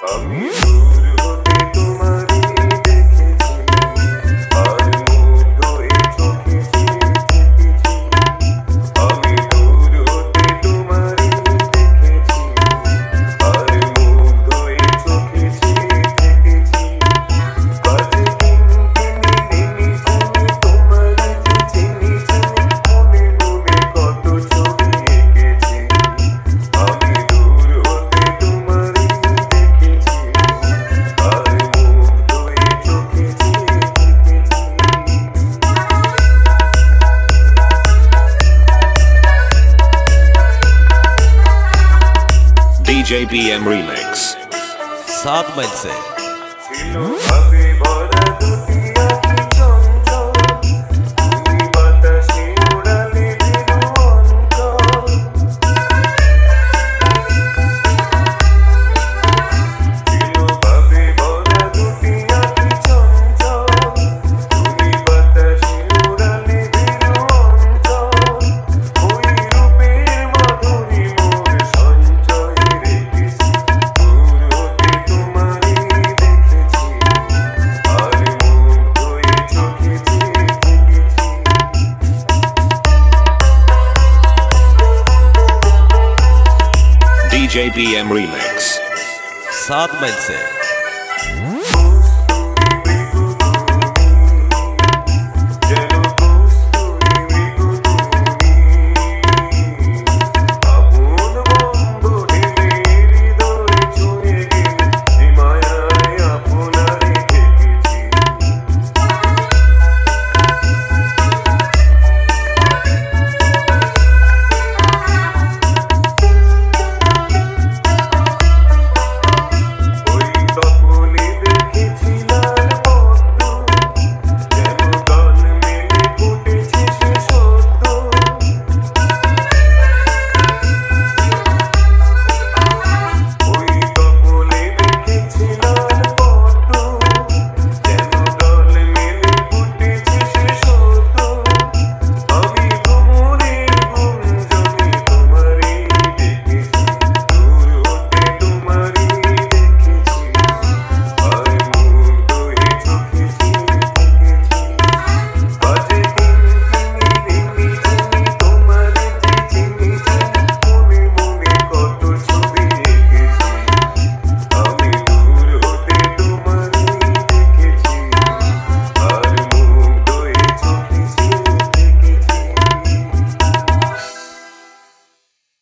আমি দূর হতে তোমারই দেখেছি, আর মুগ্ধ এই চোখে চেয়ে থেকেছি। আমি দূর হতে তোমারই দেখেছি, আর মুগ্ধ এই চোখে চেয়ে থেকেছি। কাছে কিনতে নেমে ঝুমে তোমার যে চিনি চিনি, মনে মনে কত ছবি এঁকেছি। আমি দূর হতে তোমারই দেখেছি, আর মুগ্ধ এই চোখে চেয়ে থেকেছি। DJ BM Remix 7 মাইল से ছিল ভাবে ভরা দুটি আঁখি চঞ্চল, তুমি বাতাসে উড়ালে ভেরু অঞ্চল। ছিল ভাবে ভরা দুটি আঁখি চঞ্চল, তুমি বাতাসে উড়ালে ভেরু অঞ্চল। ওই রূপের মাধুরী মোর সঞ্চয় রেখেছি, দূর হতে তোমারই দেখেছি, আর মুগ্ধ এই চোখে চেয়ে থেকেছি। DJ BM Remix 7 মাইল से